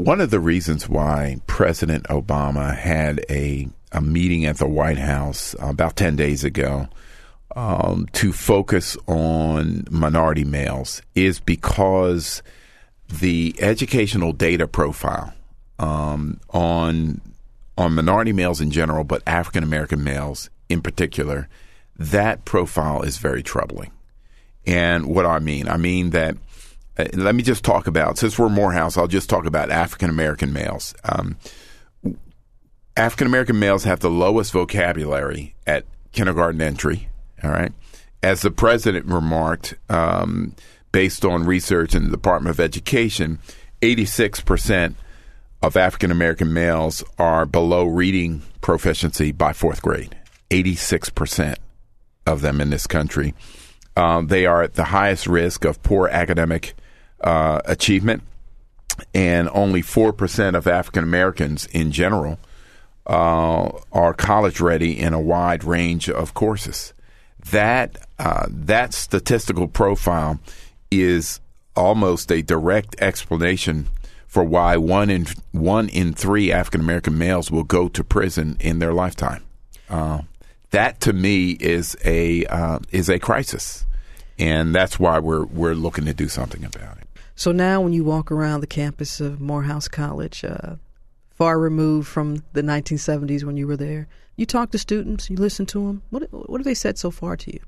One of the reasons why President Obama had a meeting at the White House about 10 days ago to focus on minority males is because the educational data profile on minority males in general, but African American males in particular, that profile is very troubling. And what do I mean that let me just talk about, since we're Morehouse, I'll just talk about African American males. African American males have the lowest vocabulary at kindergarten entry. All right. As the president remarked, based on research in the Department of Education, 86% of African American males are below reading proficiency by fourth grade. 86% of them in this country. They are at the highest risk of poor academic achievement, and only 4% of African Americans in general are college ready in a wide range of courses. That statistical profile is almost a direct explanation for why one in three African American males will go to prison in their lifetime. That to me is a crisis, and that's why we're looking to do something about it. So now, when you walk around the campus of Morehouse College, far removed from the 1970s when you were there, you talk to students, you listen to them. What have they said so far to you?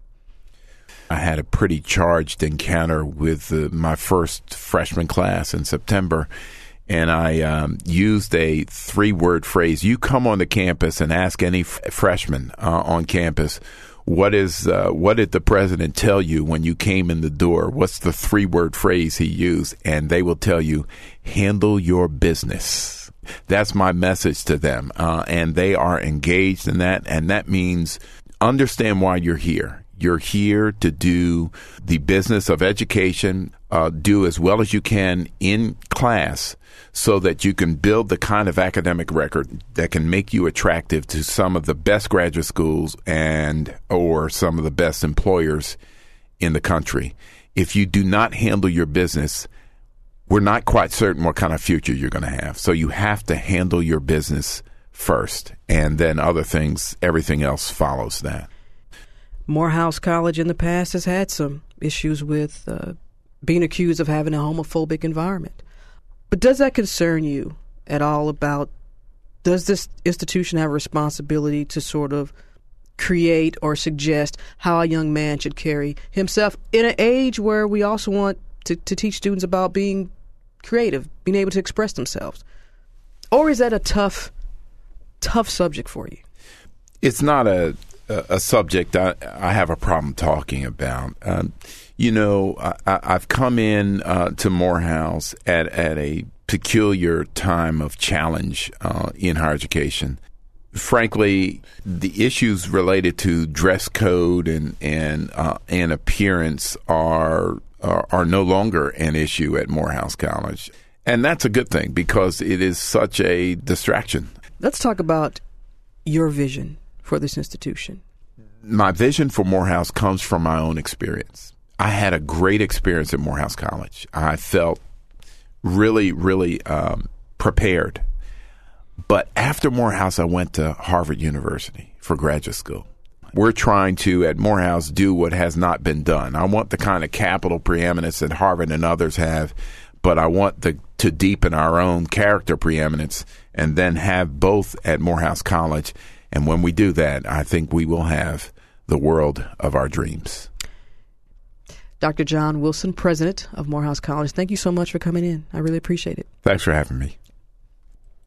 I had a pretty charged encounter with my first freshman class in September, and I used a 3-word phrase. You come on the campus and ask any freshman on campus, what did the president tell you when you came in the door? What's the 3-word phrase he used? And they will tell you, handle your business. That's my message to them. And they are engaged in that. And that means understand why you're here. You're here to do the business of education, do as well as you can in class so that you can build the kind of academic record that can make you attractive to some of the best graduate schools and or some of the best employers in the country. If you do not handle your business, we're not quite certain what kind of future you're going to have. So you have to handle your business first, and then everything else follows that. Morehouse College in the past has had some issues with being accused of having a homophobic environment. But does that concern you at all about, does this institution have a responsibility to sort of create or suggest how a young man should carry himself in an age where we also want to teach students about being creative, being able to express themselves? Or is that a tough subject for you? It's not a subject I have a problem talking about. I've come in to Morehouse at a peculiar time of challenge in higher education. Frankly, the issues related to dress code and appearance are no longer an issue at Morehouse College. And that's a good thing because it is such a distraction. Let's talk about your vision for this institution. My vision for Morehouse comes from my own experience. I had a great experience at Morehouse College. I felt really, really prepared. But after Morehouse, I went to Harvard University for graduate school. We're trying to, at Morehouse, do what has not been done. I want the kind of capital preeminence that Harvard and others have, but I want to deepen our own character preeminence and then have both at Morehouse College. And when we do that, I think we will have the world of our dreams. Dr. John Wilson, president of Morehouse College, thank you so much for coming in. I really appreciate it. Thanks for having me.